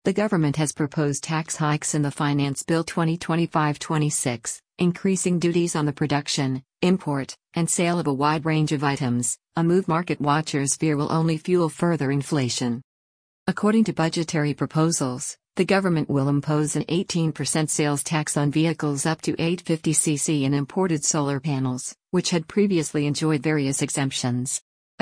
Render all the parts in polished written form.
The government has proposed tax hikes in the Finance Bill 2025-26, increasing duties on the production, import, and sale of a wide range of items, a move market watchers fear will only fuel further inflation. According to budgetary proposals, the government will impose an 18% sales tax on vehicles up to 850cc and imported solar panels, which had previously enjoyed various exemptions. A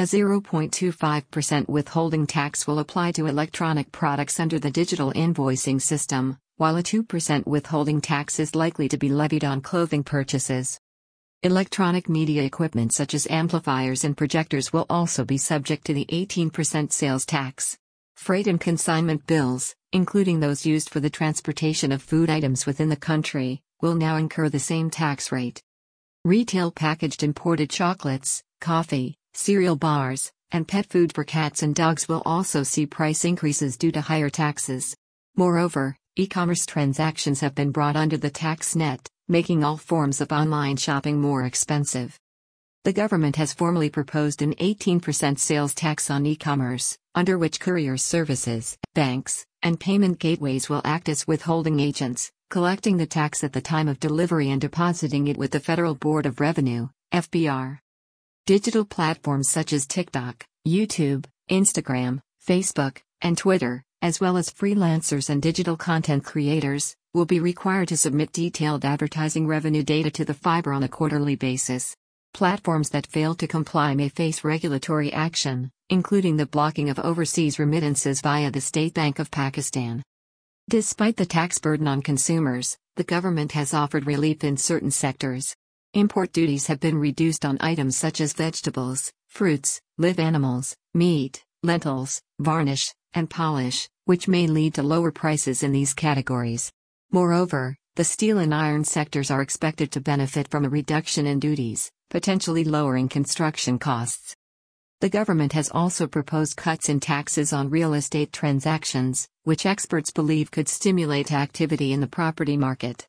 0.25% withholding tax will apply to electronic products under the digital invoicing system, while a 2% withholding tax is likely to be levied on clothing purchases. Electronic media equipment such as amplifiers and projectors will also be subject to the 18% sales tax. Freight and consignment bills, including those used for the transportation of food items within the country, will now incur the same tax rate. Retail packaged imported chocolates, coffee, cereal bars, and pet food for cats and dogs will also see price increases due to higher taxes. Moreover, e-commerce transactions have been brought under the tax net, making all forms of online shopping more expensive. The government has formally proposed an 18% sales tax on e-commerce, under which courier services, banks, and payment gateways will act as withholding agents, collecting the tax at the time of delivery and depositing it with the Federal Board of Revenue, FBR. Digital platforms such as TikTok, YouTube, Instagram, Facebook, and Twitter, as well as freelancers and digital content creators, will be required to submit detailed advertising revenue data to the FBR on a quarterly basis. Platforms that fail to comply may face regulatory action, including the blocking of overseas remittances via the State Bank of Pakistan. Despite the tax burden on consumers, the government has offered relief in certain sectors. Import duties have been reduced on items such as vegetables, fruits, live animals, meat, lentils, varnish, and polish, which may lead to lower prices in these categories. Moreover, the steel and iron sectors are expected to benefit from a reduction in duties, potentially lowering construction costs. The government has also proposed cuts in taxes on real estate transactions, which experts believe could stimulate activity in the property market.